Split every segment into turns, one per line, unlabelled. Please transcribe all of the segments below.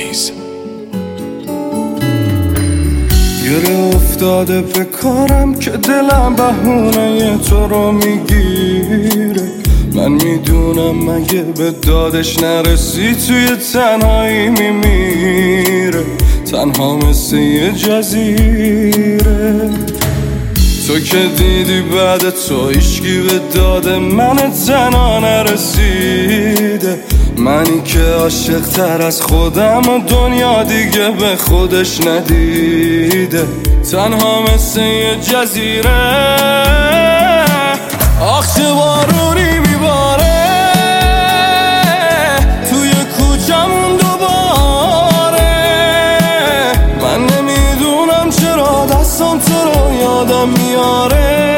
نیز.
گره افتاده به کارم که دلم بهونه تو رو میگیره. من میدونم مگه به دادش نرسی توی تنهایی میمیره. تنها مثل یه جزیره. تو که دیدی بعد تو هیچکی به داد من تنها نرسیده. منی که عاشق تر از خودم و دنیا دیگه به خودش ندیده. تنها مثل یه جزیره. آخ چه بارونی میباره توی کوچمون دوباره. من نمیدونم چرا دستم تو رو یادم میاره.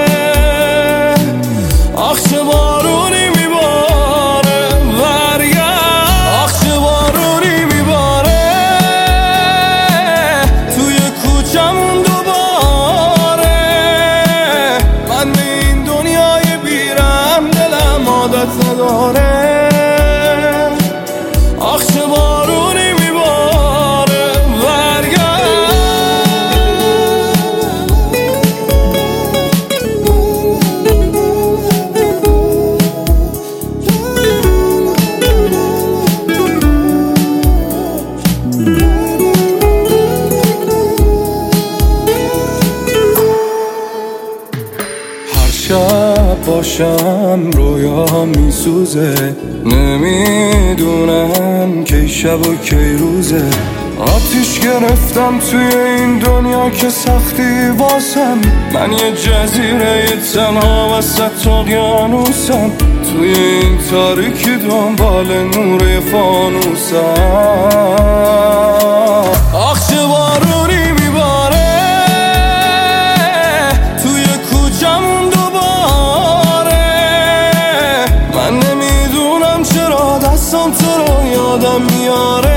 آخ چه بارونی میباره برگرد. آخ چه بارونی میباره توی کوچمون دوباره. من به این دنیای بیرم دلم عادت نداره. آخ چه بارونی میباره برگرد. شب باشم رویا میسوزه. نمیدونم کی شب و کی روزه. آتیش گرفتم توی این دنیا که سختی واسم. من یه جزیره تنها وسط اقیانوسم. توی این تاریکی دنبال نور فانوسم. آخ چه بارونی میباره توی کوچمون دوباره. من نمیدونم چرا دستم تو رو یادم میاره.